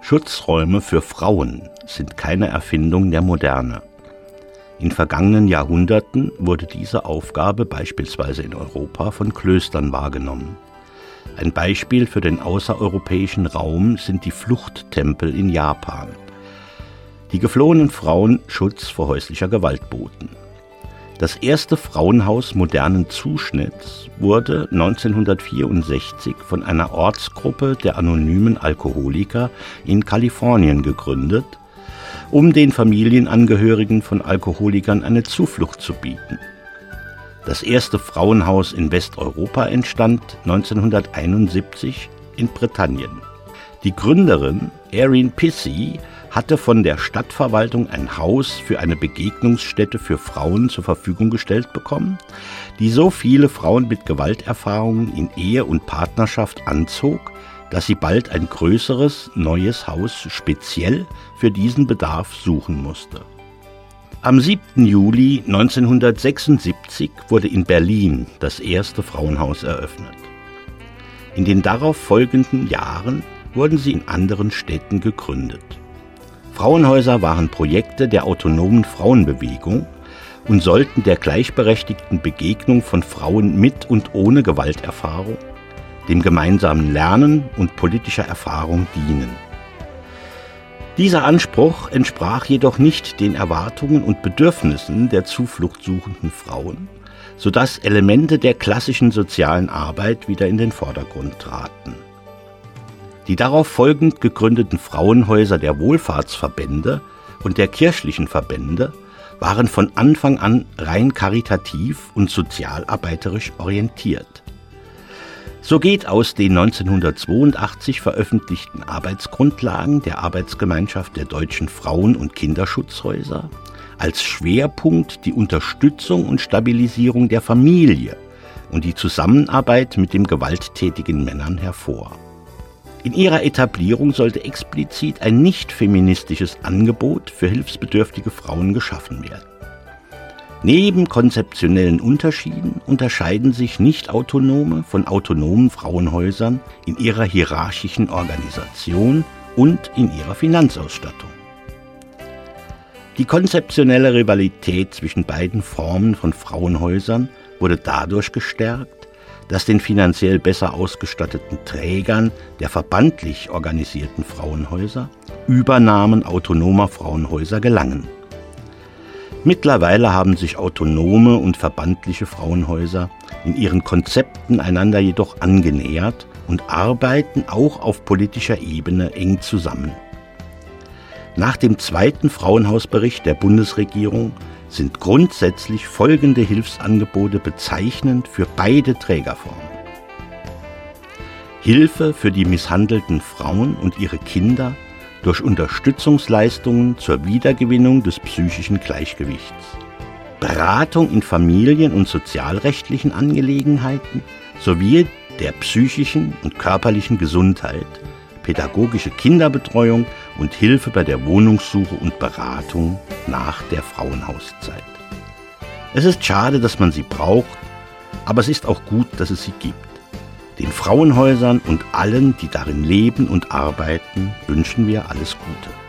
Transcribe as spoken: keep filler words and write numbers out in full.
Schutzräume für Frauen sind keine Erfindung der Moderne. In vergangenen Jahrhunderten wurde diese Aufgabe beispielsweise in Europa von Klöstern wahrgenommen. Ein Beispiel für den außereuropäischen Raum sind die Fluchttempel in Japan, die geflohenen Frauen Schutz vor häuslicher Gewalt boten. Das erste Frauenhaus modernen Zuschnitts wurde neunzehnhundertvierundsechzig von einer Ortsgruppe der anonymen Alkoholiker in Kalifornien gegründet, um den Familienangehörigen von Alkoholikern eine Zuflucht zu bieten. Das erste Frauenhaus in Westeuropa entstand neunzehnhunderteinundsiebzig in Britannien. Die Gründerin Erin Pissy hatte von der Stadtverwaltung ein Haus für eine Begegnungsstätte für Frauen zur Verfügung gestellt bekommen, die so viele Frauen mit Gewalterfahrungen in Ehe und Partnerschaft anzog, dass sie bald ein größeres, neues Haus speziell für diesen Bedarf suchen musste. Am siebten Juli neunzehnhundertsechsundsiebzig wurde in Berlin das erste Frauenhaus eröffnet. In den darauf folgenden Jahren wurden sie in anderen Städten gegründet. Frauenhäuser waren Projekte der autonomen Frauenbewegung und sollten der gleichberechtigten Begegnung von Frauen mit und ohne Gewalterfahrung, dem gemeinsamen Lernen und politischer Erfahrung dienen. Dieser Anspruch entsprach jedoch nicht den Erwartungen und Bedürfnissen der zufluchtsuchenden Frauen, sodass Elemente der klassischen sozialen Arbeit wieder in den Vordergrund traten. Die darauf folgend gegründeten Frauenhäuser der Wohlfahrtsverbände und der kirchlichen Verbände waren von Anfang an rein karitativ und sozialarbeiterisch orientiert. So geht aus den neunzehnhundertzweiundachtzig veröffentlichten Arbeitsgrundlagen der Arbeitsgemeinschaft der deutschen Frauen- und Kinderschutzhäuser als Schwerpunkt die Unterstützung und Stabilisierung der Familie und die Zusammenarbeit mit den gewalttätigen Männern hervor. In ihrer Etablierung sollte explizit ein nicht feministisches Angebot für hilfsbedürftige Frauen geschaffen werden. Neben konzeptionellen Unterschieden unterscheiden sich nicht autonome von autonomen Frauenhäusern in ihrer hierarchischen Organisation und in ihrer Finanzausstattung. Die konzeptionelle Rivalität zwischen beiden Formen von Frauenhäusern wurde dadurch gestärkt, dass den finanziell besser ausgestatteten Trägern der verbandlich organisierten Frauenhäuser Übernahmen autonomer Frauenhäuser gelangen. Mittlerweile haben sich autonome und verbandliche Frauenhäuser in ihren Konzepten einander jedoch angenähert und arbeiten auch auf politischer Ebene eng zusammen. Nach dem zweiten Frauenhausbericht der Bundesregierung sind grundsätzlich folgende Hilfsangebote bezeichnend für beide Trägerformen. Hilfe für die misshandelten Frauen und ihre Kinder durch Unterstützungsleistungen zur Wiedergewinnung des psychischen Gleichgewichts. Beratung in familien- und sozialrechtlichen Angelegenheiten sowie der psychischen und körperlichen Gesundheit, pädagogische Kinderbetreuung und Hilfe bei der Wohnungssuche und Beratung nach der Frauenhauszeit. Es ist schade, dass man sie braucht, aber es ist auch gut, dass es sie gibt. Den Frauenhäusern und allen, die darin leben und arbeiten, wünschen wir alles Gute.